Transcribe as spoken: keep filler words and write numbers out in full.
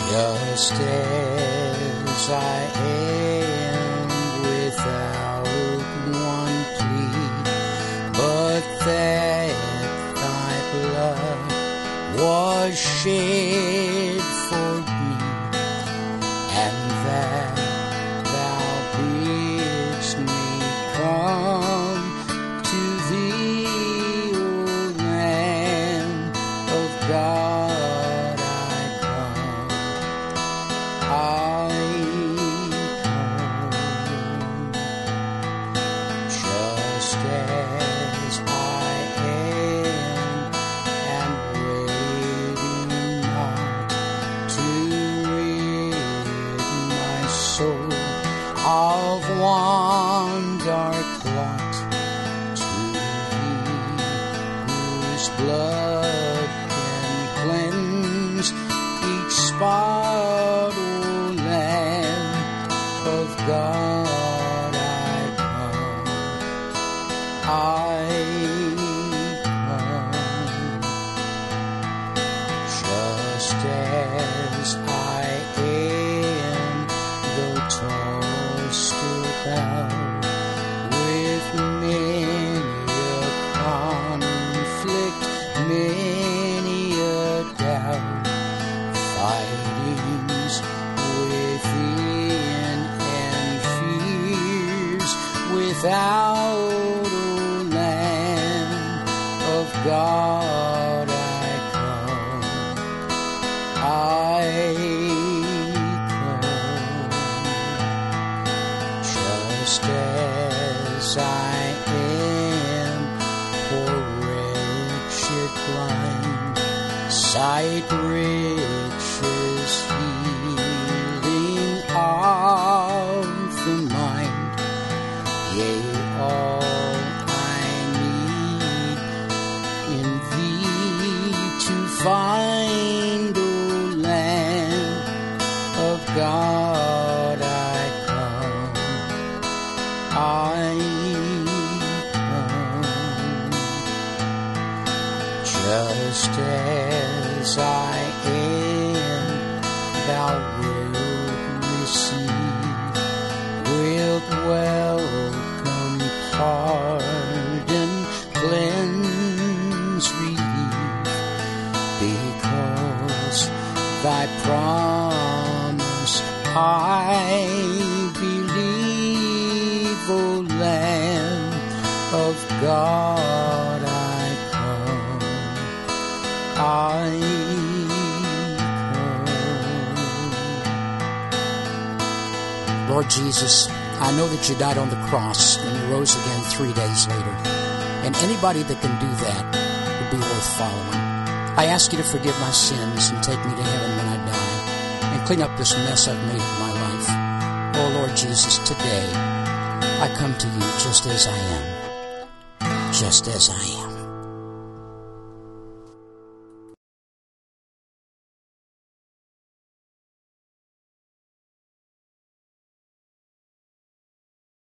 just as I am, without one plea, but that thy blood was shed for me, and that thou bidst me come to thee, O Lamb of God. I come, just as I am, and waiting not to rid my soul of one dark plot, to thee whose blood can cleanse each spot, O Lamb of God. I come, I come, just as I am, though tossed about with many a conflict, many a doubt, fightings within and fears without, O Lamb of God. I come, I come, just as I am, poor wretched blind, sight riches healing of the mind, yea, all I need in thee to find, O Lamb of God. I come, I come, just as I am, thou wilt receive, wilt welcome, pardon, cleanse, relieve, because thy promise I believe, O Lamb of God. I come, I come. Lord Jesus, I know that you died on the cross and you rose again three days later. And anybody that can do that would be worth following. I ask you to forgive my sins and take me to heaven when I die, and clean up this mess I've made of my life. Oh Lord Jesus, today I come to you just as I am. Just as I am.